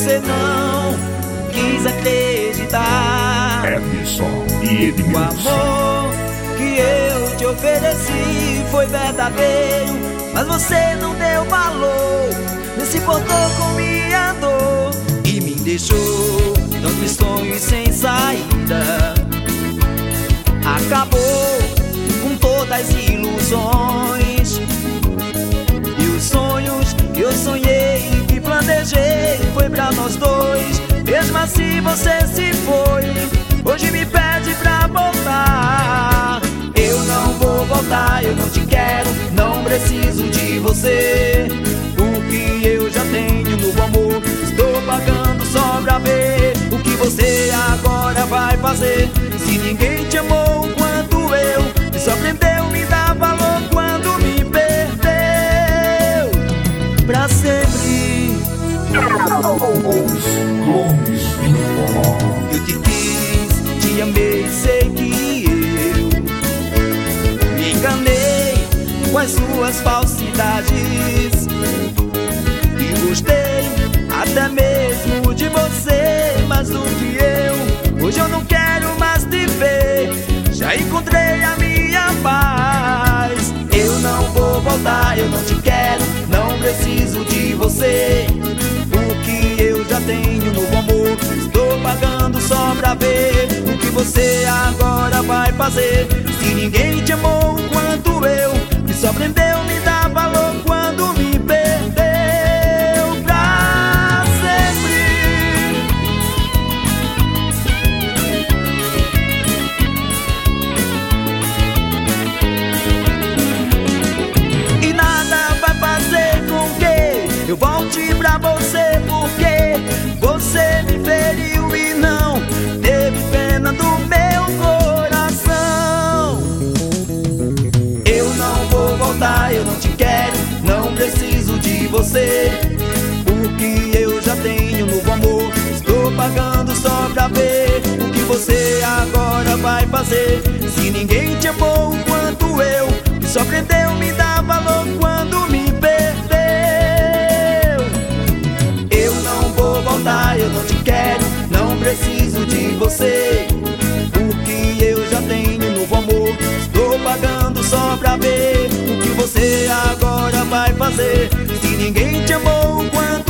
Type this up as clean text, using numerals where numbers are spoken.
você não quis acreditar. Edson e Edmilson. O amor que eu te ofereci foi verdadeiro, mas você não deu valor, nem se importou com minha dor e me deixou tantos sonhos sem saída. Acabou com todas as ilusões e os sonhos que eu sonhei e que planejei foi pra nós dois. Mesmo assim você se foi, hoje me pede pra voltar. Eu não vou voltar, eu não te quero, não preciso de você. O que eu já tenho no amor, estou pagando só pra ver o que você agora vai fazer. Se ninguém te amou quanto eu, e só aprendeu me dar valor quando me perdeu pra sempre. Eu te quis, te amei, sei que eu me enganei com as suas falsidades e gostei até mesmo de você mais do que eu. Hoje eu não quero mais te ver, já encontrei a minha paz. Eu não vou voltar, eu não te quero, não preciso de você. O que eu já tenho no amor, estou pagando só pra ver o que você agora vai fazer. Se ninguém te amou quanto eu, e só aprendeu me dar valor quando me perdeu pra sempre. E nada vai fazer com que eu volte pra você, porque você me feriu e não teve pena do meu coração. Eu não vou voltar, eu não te quero, não preciso de você. O que eu já tenho no amor, estou pagando só pra ver o que você agora vai fazer. Se ninguém te amou quanto eu, e só aprendeu me dar valor quando me perdeu. Eu não vou voltar, eu não te quero, não preciso de você. O que eu já tenho no amor, estou pagando só pra ver o que você agora vai fazer. Se ninguém te amou quanto